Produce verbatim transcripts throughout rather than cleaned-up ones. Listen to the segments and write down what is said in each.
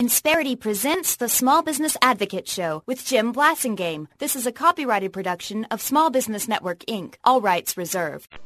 Insperity presents the Small Business Advocate Show with Jim Blasingame. This is a copyrighted production of Small Business Network, Incorporated. All rights reserved.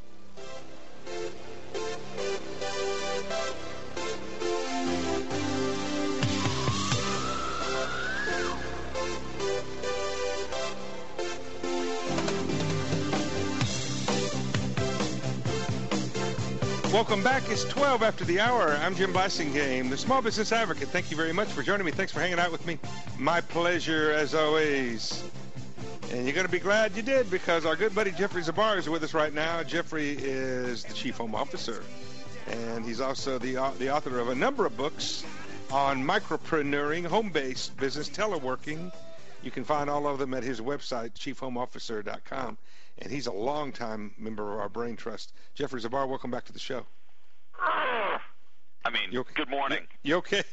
Welcome back. It's twelve after the hour. I'm Jim Blasingame, the Small Business Advocate. Thank you very much for joining me. Thanks for hanging out with me. My pleasure, as always. And you're going to be glad you did, because our good buddy Jeffrey Zabar is with us right now. Jeffrey is the Chief Home Officer, and he's also the, uh, the author of a number of books on micropreneuring, home-based business, teleworking. You can find all of them at his website, chief home officer dot com. And he's a longtime member of our Brain Trust. Jeffrey Zabar, welcome back to the show. I mean, okay? Good morning. You okay?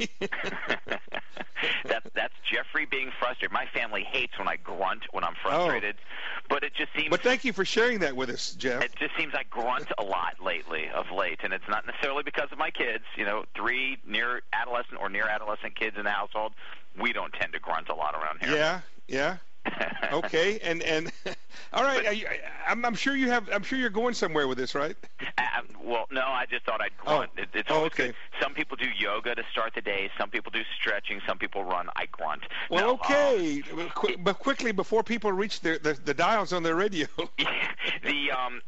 that's that's Jeffrey being frustrated. My family hates when I grunt when I'm frustrated, oh. but it just seems. But thank you for sharing that with us, Jeff. It just seems I grunt a lot lately, of late, and it's not necessarily because of my kids. You know, three near adolescent or near adolescent kids in the household. We don't tend to grunt a lot around here. Yeah, yeah. Okay, and and all right. But, I, I'm, I'm sure you have. I'm sure you're going somewhere with this, right? Uh, well, no. I just thought I'd grunt. Oh, it, it's oh okay. Good. Some people do yoga to start the day. Some people do stretching. Some people run. I grunt. Well, now, okay, um, Qu- but quickly before people reach their, the the dials on their radio. the um,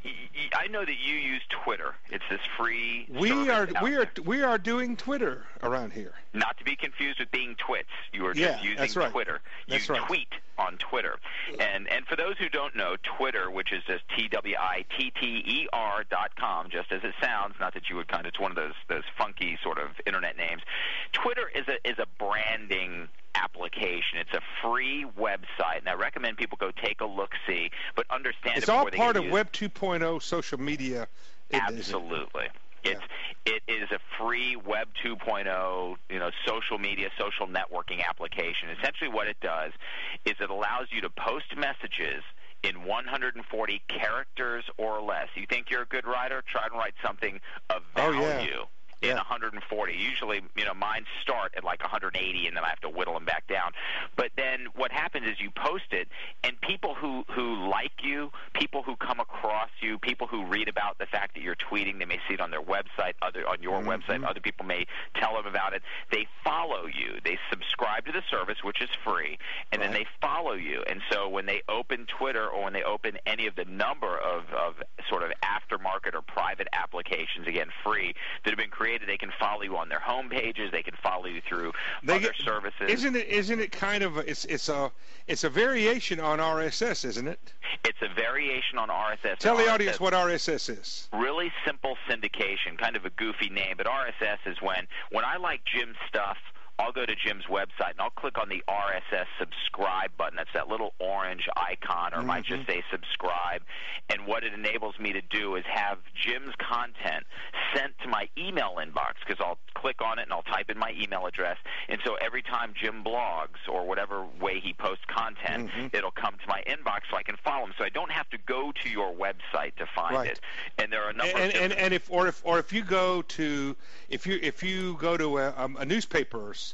I know that you use Twitter. It's this free. We are we there. are we are doing Twitter around here. Not to be confused with being twits. You are yeah, just using that's right. Twitter. You that's right. tweet on Twitter. And and for those who don't know, Twitter, which is just T W I T T E R dot com, just as it sounds, not that you would kind of, it's one of those those funky sort of internet names. Twitter is a is a branding application. It's a free website, and I recommend people go take a look-see, but understand it's it all before they part get of used. Web two point oh social media. Absolutely. It's yeah. it is a free Web two point oh, you know, social media, social networking application. Essentially, what it does is it allows you to post messages in one hundred forty characters or less. You think you're a good writer? Try to write something of value. Oh, yeah. In yeah. one hundred forty. Usually, you know, mine start at like one hundred eighty, and then I have to whittle them back down. But then what happens is you post it, and people who, who like you, people who come across you, people who read about the fact that you're tweeting, they may see it on their website, other on your mm-hmm. website, other people may tell them about it. They follow you. They subscribe to the service, which is free, and right. then they follow you. And so when they open Twitter or when they open any of the number of, of sort of aftermarket or private applications, again, free, that have been created, they can follow you on their home pages. They can follow you through they other get, services. Isn't it? Isn't it kind of? A, it's it's a it's a variation on R S S, isn't it? It's a variation on R S S. Tell the R S S, audience what R S S is. Really simple syndication, kind of a goofy name, but R S S is when when I like Jim's stuff, I'll go to Jim's website and I'll click on the R S S subscribe button. That's that little orange icon, or it mm-hmm. might just say subscribe. And what it enables me to do is have Jim's content sent to my email inbox, because I'll click on it and I'll type in my email address. And so every time Jim blogs or whatever way he posts content, mm-hmm. it'll come to my inbox so I can follow him. So I don't have to go to your website to find right. it. And there are a number and, of different... and, and if or if or if you go to if you if you go to a, um, a newspaper's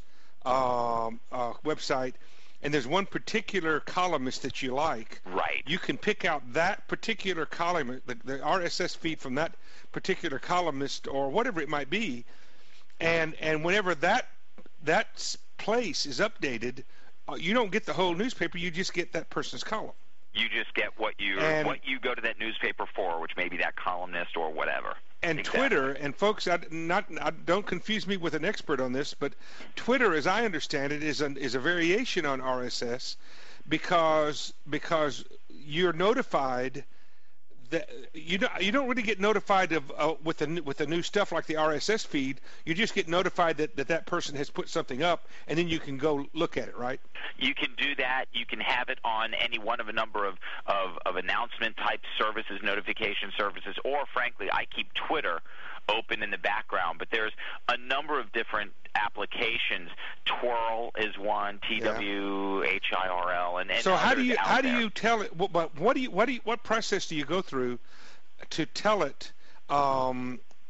um, uh, website, and there's one particular columnist that you like, right. you can pick out that particular column, the, the R S S feed from that particular columnist or whatever it might be, and and whenever that that place is updated, uh, you don't get the whole newspaper, you just get that person's column. You just get what you and, what you go to that newspaper for, which may be that columnist or whatever. And exactly. Twitter, and folks, I, not I, don't confuse me with an expert on this, but Twitter, as I understand it, is an, is a variation on R S S because because you're notified that you don't you don't really get notified of uh, with the with the new stuff like the R S S feed. You just get notified that, that that person has put something up, and then you can go look at it, right? You can do that. You can have it on any one of a number of, of, of announcement type services, notification services, or frankly, I keep Twitter open in the background. But there's a number of different applications. Twirl is one, T W H I R L, and, and so how do you how there. do you tell it? But what do you what do you, what process do you go through to tell it um,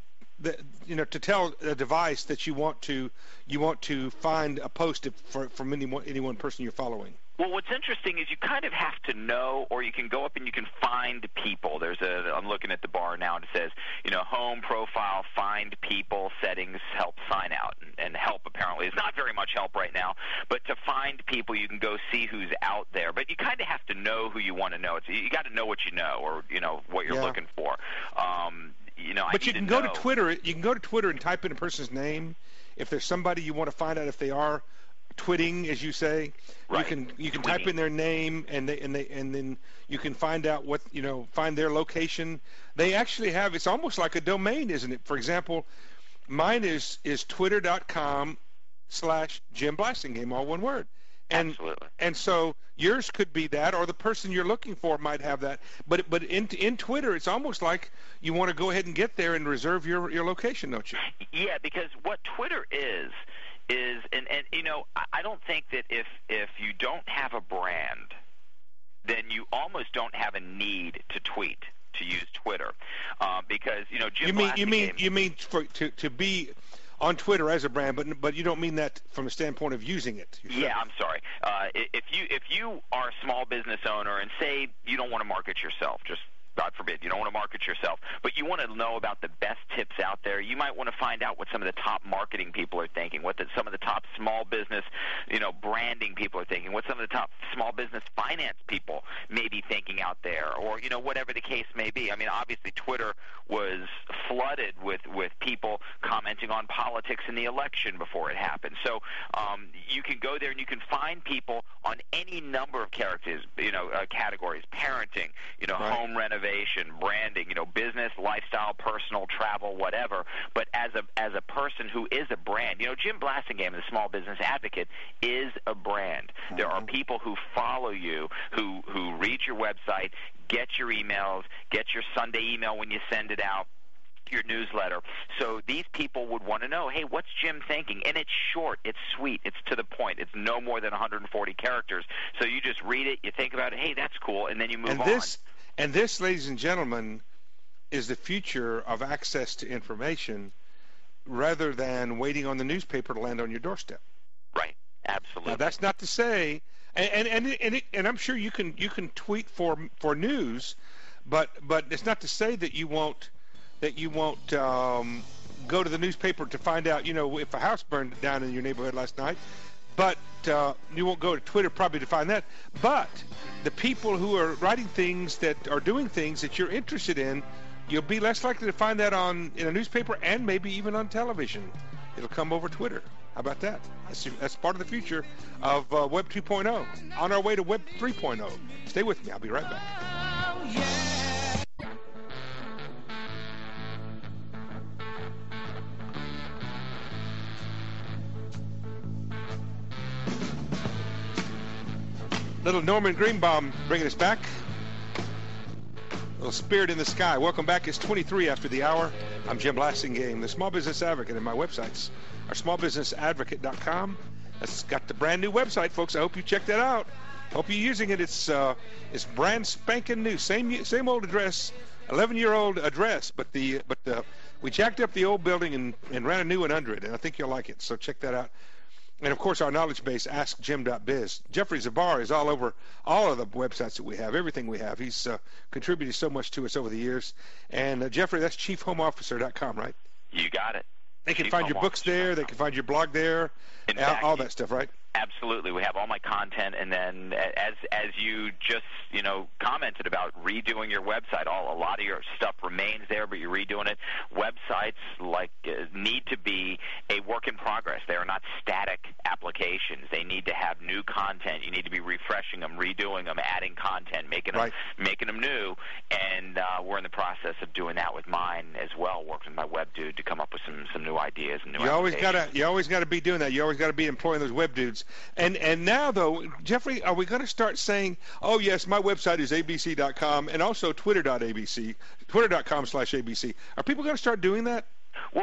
the, you know, to tell a device that you want to you want to find a post for from any one, any one person you're following? Well, what's interesting is you kind of have to know, or you can go up and you can find people. There's a, I'm looking at the bar now, and it says, you know, home, profile, find people, settings, help, sign out. And, and help apparently is not very much help right now, but to find people, you can go see who's out there. But you kind of have to know who you want to know. It's, you got to know what you know, or, you know, what you're yeah. looking for. Um, you know, but I you can to go know. to Twitter. You can go to Twitter and type in a person's name. If there's somebody you want to find out if they are twitting, as you say, right. you can you can Tweeting. type in their name, and they and they and then you can find out what you know find their location. They actually have, it's almost like a domain, isn't it? For example, mine is is twitter dot com slash Jim Blasingame, all one word. And Absolutely. and so yours could be that, or the person you're looking for might have that. But but in in Twitter, it's almost like you want to go ahead and get there and reserve your your location, don't you? Yeah, because what Twitter is. is and, and you know I don't think that if if you don't have a brand, then you almost don't have a need to tweet, to use Twitter, uh, because you know Jim you mean you mean Blasingame, you mean for to to be on Twitter as a brand, but but you don't mean that from the standpoint of using it yourself. Yeah, I'm sorry. Uh, if you if you are a small business owner and say you don't want to market yourself, just God forbid, you don't want to market yourself, but you want to know about the best tips out there. You might want to find out what some of the top marketing people are thinking, what the, some of the top small business, you know, branding people are thinking, what some of the top small business finance people may be thinking out there, or, you know, whatever the case may be. I mean, obviously Twitter was flooded with, with people commenting on politics in the election before it happened. So um, you can go there and you can find people on any number of characters, you know, uh, categories, parenting, you know, right. home renovation, branding, you know, business, lifestyle, personal, travel, whatever. But as a as a person who is a brand, you know, Jim Blasingame, the Small Business Advocate, is a brand. Mm-hmm. There are people who follow you, who who read your website, get your emails, get your Sunday email when you send it out, your newsletter. So these people would want to know, hey, what's Jim thinking? And it's short, it's sweet, it's to the point. It's no more than one hundred forty characters. So you just read it, you think about it, hey, that's cool, and then you move and on. This, and this, ladies and gentlemen, is the future of access to information rather than waiting on the newspaper to land on your doorstep. Right, absolutely. Now, that's not to say, and and and, and, it, and I'm sure you can you can tweet for for news, but but it's not to say that you won't that you won't um, go to the newspaper to find out, you know, if a house burned down in your neighborhood last night. But uh, you won't go to Twitter probably to find that. But the people who are writing things that are doing things that you're interested in, you'll be less likely to find that on in a newspaper and maybe even on television. It'll come over Twitter. How about that? That's, that's part of the future of uh, Web two point oh. On our way to Web three point oh. Stay with me. I'll be right back. Oh, yeah. Little Norman Greenbaum bringing us back. Little Spirit in the Sky. Welcome back. It's twenty-three after the hour. I'm Jim Blasingame, the Small Business Advocate, and my websites are small business advocate dot com. That's got the brand new website, folks. I hope you check that out. Hope you're using it. It's uh, it's brand spanking new. Same same old address, eleven-year-old address, but the but the we jacked up the old building and, and ran a new one under it, and I think you'll like it. So check that out. And, of course, our knowledge base, ask jim dot biz. Jeffrey Zabar is all over all of the websites that we have, everything we have. He's uh, contributed so much to us over the years. And, uh, Jeffrey, that's chief home officer dot com, right? You got it. They can chief find home your books there. They can find your blog there, In all, fact, all that stuff, right? Absolutely. We have all my content, and then as as you just, you know, commented about redoing your website, all a lot of your stuff remains there, but you're redoing it. Websites like uh, need to be a work in progress. They are not static applications. They need to have new content. You need to be refreshing them, redoing them, adding content, making them Right. making them new. And uh, we're in the process of doing that with mine as well. Working with my web dude to come up with some some new ideas and new. You always applications. gotta, you always gotta be doing that. You always gotta be employing those web dudes. And and now though, Jeffrey, are we going to start saying, oh yes, my website is a b c dot com and also twitter dot a b c, twitter dot com slash a b c. Are people going to start doing that? Well,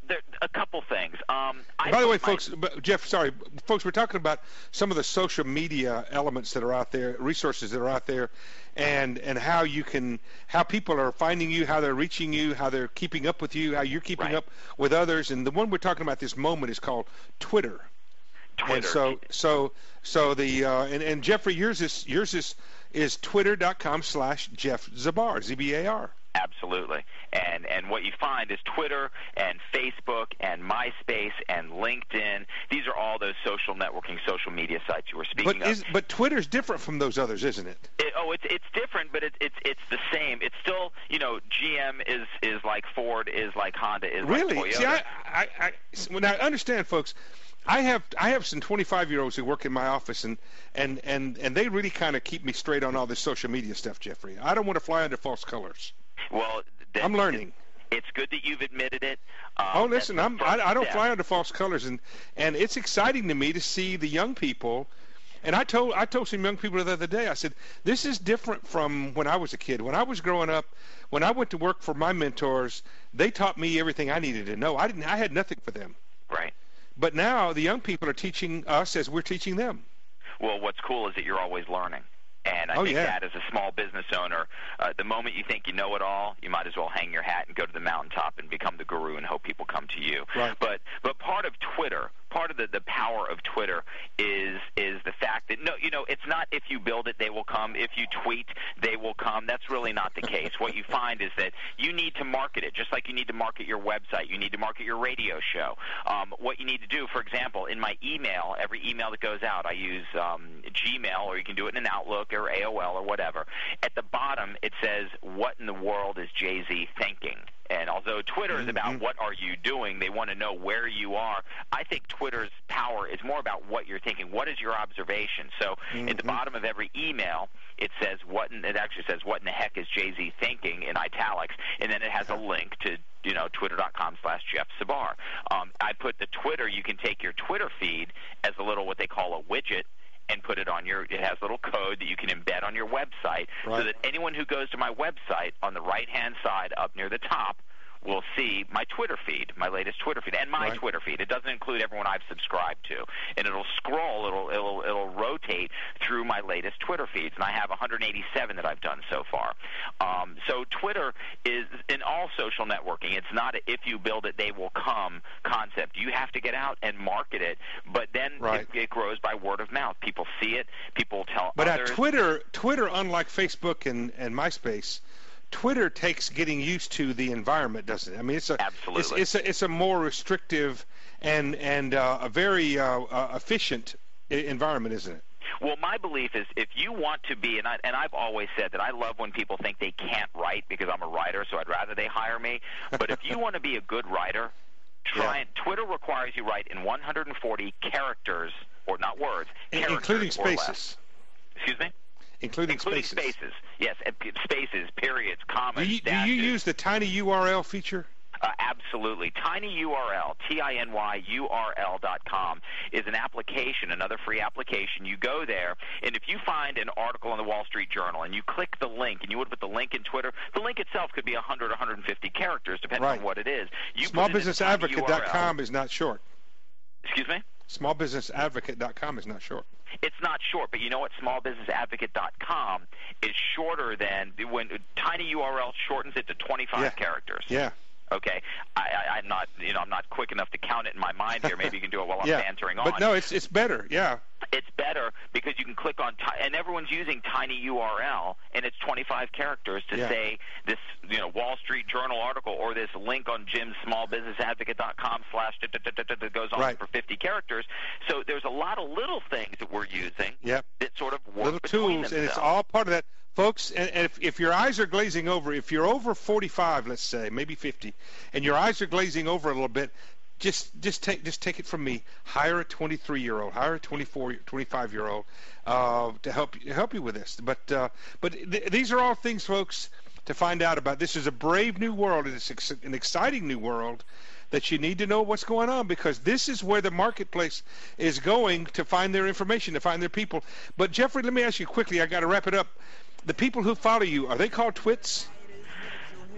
there a couple things. Um, I By the way, my, folks, Jeff, sorry, folks, we're talking about some of the social media elements that are out there, resources that are out there, and and how you can, how people are finding you, how they're reaching you, how they're keeping up with you, how you're keeping right. up with others. And the one we're talking about this moment is called Twitter. Twitter. And so, so, so the uh, and and Jeffrey, yours is yours is is twitter.com slash Jeff Zabar, Z B A R. Absolutely. And and what you find is Twitter and Facebook and MySpace and LinkedIn, these are all those social networking, social media sites you were speaking but is, of. But Twitter's different from those others, isn't it? it oh, it's it's different, but it's it's it's the same. It's still, you know, G M is, is like Ford, is like Honda, is really? like Toyota. See, I, I, I, when I understand, folks, I have I have some twenty-five-year-olds who work in my office, and and, and, and they really kind of keep me straight on all this social media stuff, Jeffrey. I don't want to fly under false colors. Well, that, I'm learning. It's good that you've admitted it. Um, oh, listen, I'm, I, I don't step. fly under false colors, and, and it's exciting to me to see the young people. And I told I told some young people the other day, I said, this is different from when I was a kid. When I was growing up, when I went to work for my mentors, they taught me everything I needed to know. I didn't. I had nothing for them. Right. But now the young people are teaching us as we're teaching them. Well, what's cool is that you're always learning. And I oh, think yeah. that as a small business owner, uh, the moment you think you know it all, you might as well hang your hat and go to the mountaintop and become the guru and hope people come to you. Right. But but part of Twitter, part of the, the power of Twitter is is the fact that, no, you know, it's not if you build it, they will come. If you tweet, they will come. That's really not the case. What you find is that you need to market it, just like you need to market your website. You need to market your radio show. Um, what you need to do, for example, in my email, every email that goes out, I use um, Gmail, or you can do it in an Outlook or A O L or whatever. At the bottom, it says, what in the world is Jay-Z thinking? And although Twitter mm-hmm. is about what are you doing, they want to know where you are. I think Twitter's power is more about what you're thinking. What is your observation? So mm-hmm. at the bottom of every email, it says what in, it actually says what in the heck is Jay-Z thinking in italics, and then it has a link to you know twitter.com slash Jeff Zabar. Um, I put the Twitter. You can take your Twitter feed as a little what they call a widget, and put it on your, it has a little code that you can embed on your website, right. so that anyone who goes to my website on the right-hand side up near the top will see my Twitter feed, my latest Twitter feed, and my right. Twitter feed. It doesn't include everyone I've subscribed to. And it'll scroll, it'll, it'll, it'll rotate through my latest Twitter feeds, and I have one hundred eighty-seven that I've done so far. Um, so Twitter is, in all social networking, it's not a if you build it, they will come concept. You have to get out and market it, but then right. it, it grows by word of mouth. People see it, people tell but others. But at Twitter, Twitter, unlike Facebook and, and MySpace, Twitter takes getting used to the environment, doesn't it? I mean, it's a Absolutely. It's, it's a it's a more restrictive and and uh, a very uh, uh, efficient environment, isn't it? Well, my belief is if you want to be, and, I, and I've always said that I love when people think they can't write because I'm a writer, so I'd rather they hire me. But if you want to be a good writer, try yeah. and Twitter requires you write in one hundred forty characters, or not words, characters including or less. spaces. Excuse me? Including, Including spaces. spaces. Yes, spaces, periods, commas, Do you, do dashes. you use the tiny U R L feature? Uh, absolutely. TinyURL, T I N Y U R L dot com, is an application, another free application. You go there, and if you find an article in the Wall Street Journal and you click the link, and you would put the link in Twitter, the link itself could be one hundred, one hundred fifty characters, depending right. on what it is. You small business advocate dot com is not short. Excuse me? small business advocate dot com is not short. It's not short, but you know what? small business advocate dot com is shorter than when TinyURL shortens it to twenty-five yeah. characters. Yeah. Okay, I, I, I'm not, you know, I'm not quick enough to count it in my mind here. Maybe you can do it while I'm yeah. bantering on. But no, it's it's better. Yeah. It's better because you can click on, and everyone's using TinyURL, and it's twenty-five characters to yeah. say this, you know, Wall Street Journal article or this link on Jim's small business advocate dot com slash that goes on right. for fifty characters. So there's a lot of little things that we're using yep. that sort of work little between tools, themselves. and it's all part of that. Folks, and if, if your eyes are glazing over, if you're over forty-five, let's say, maybe fifty, and your eyes are glazing over a little bit, just just take just take it from me. Hire a twenty-three-year-old, hire a twenty-four, twenty-five-year-old uh, to help you help you with this. But uh, but th- these are all things, folks, to find out about. This is a brave new world. It's ex- an exciting new world that you need to know what's going on, because this is where the marketplace is going to find their information, to find their people. But Jeffrey, let me ask you quickly. I got to wrap it up. The people who follow you, are they called twits?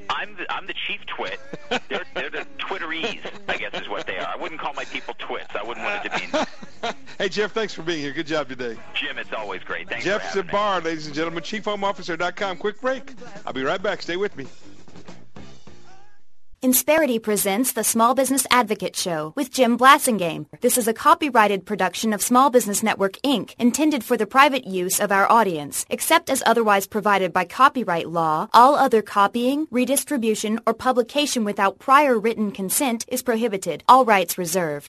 I'm the, I'm the chief twit. They're, they're the Twitteries, I guess is what they are. I wouldn't call my people twits. I wouldn't want it to be. Hey, Jeff, thanks for being here. Good job today. Jim, it's always great. Thanks Jeff for having Zabar, me. ladies and gentlemen, chief home officer dot com. Quick break. I'll be right back. Stay with me. Insperity presents the Small Business Advocate Show with Jim Blasingame. This is a copyrighted production of Small Business Network, Incorporated, intended for the private use of our audience. Except as otherwise provided by copyright law, all other copying, redistribution, or publication without prior written consent is prohibited. All rights reserved.